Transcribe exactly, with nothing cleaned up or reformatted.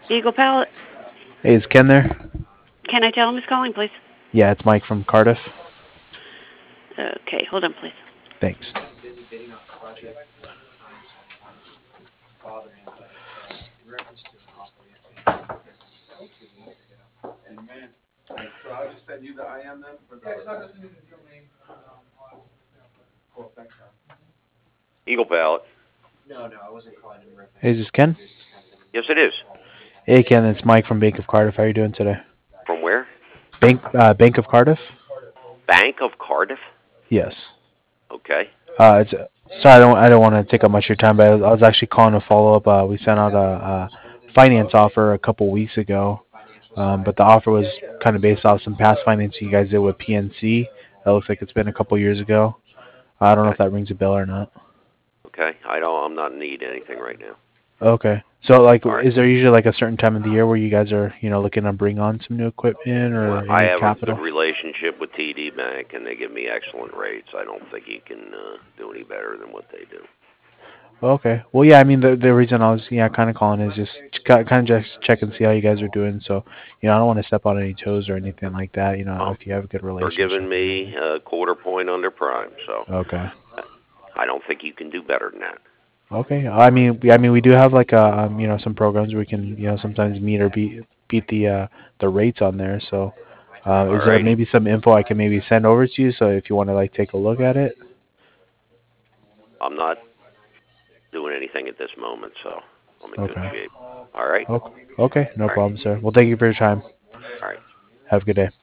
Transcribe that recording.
Eagle Palette. Hey, is Ken there? Can I tell him who's calling, please? Yeah, it's Mike from Cardiff. Okay, hold on, please. Thanks. Eagle Palette. Hey, is this Ken? Yes, it is. Hey, Ken, it's Mike from Bank of Cardiff. How are you doing today? From where? Bank uh, Bank of Cardiff? Bank of Cardiff. Yes. Okay. Uh, it's sorry, I don't I don't want to take up much of your time, but I was, I was actually calling to follow up. Uh, we sent out a, a finance offer a couple weeks ago, um, but the offer was kind of based off some past financing you guys did with P N C. That looks like it's been a couple years ago. I don't know Okay. if that rings a bell or not. Okay. I don't. I'm not in need of anything right now. Okay. So, like, All right. is there usually like a certain time of the year where you guys are, you know, looking to bring on some new equipment Well, or I any have a good capital? relationship with T D Bank, and they give me excellent rates. I don't think you can uh, do any better than what they do. Okay. Well, yeah. I mean, the the reason I was yeah kind of calling is just kind of just check and see how you guys are doing. So, you know, I don't want to step on any toes or anything like that. You know, Well, if you have a good they're giving relationship and me everything. a quarter point under prime, so Okay. I don't think you can do better than that. Okay. I mean, we, I mean, we do have like uh, um, you know, some programs where we can, you know, sometimes meet or beat beat the uh the rates on there. So, uh, All is there righty. maybe some info I can maybe send over to you? So if you want to like take a look at it. I'm not doing anything at this moment, so I'm in good Okay. shape. All right. Okay. Okay. No All right. problem, sir. Well, thank you for your time. All right. Have a good day.